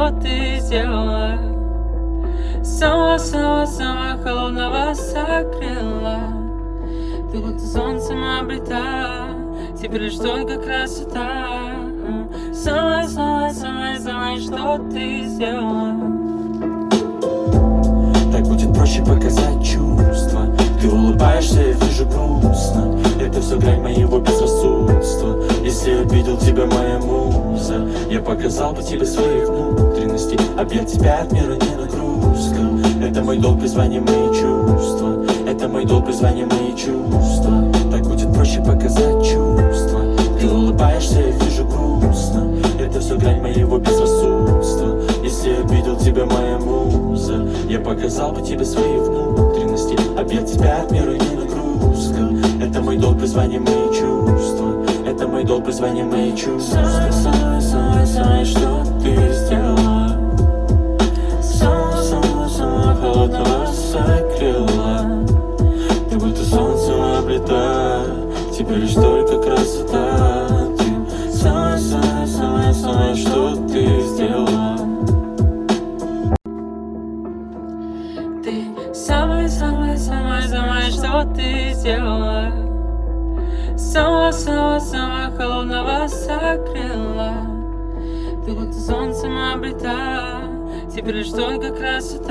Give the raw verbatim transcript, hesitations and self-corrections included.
что ты сделала. Самого-самого-самого холодного согрела. Ты будто солнцем облита, теперь лишь только красота. Самое-самое-самое-самое, что ты сделала. Так будет проще показать чувства. Ты улыбаешься, я вижу грустно. Это все грань моего безрассудства. Если обидел тебя моя муза, я показал бы тебе свои внутренности. Объять тебя от мира не нагрузка. Это мой долг, призвание, мои чувства. Это мой долг, призвание, мои чувства. Так будет проще показать чувства. Ты улыбаешься, я вижу грустно. Это все грань моего безрассудства. Если обидел тебя моя муза, я показал бы тебе свои внутренности. Объять тебя от мира не нагрузка. Это мой долг, призвание, мои чувства. Это мой долг, призвание, мои чувства. Самое-самое-самое, что ты сделала. Самого-самого-самого холодного согрела. Ты будто солнцем облита, теперь лишь только красота. Ты самое-самое-самое, что ты сделала. Ты самое-самое-самое-самое, что ты сделала. Самого-самого-самого холодного согрела. Ты будто солнцем облита, теперь лишь только красота.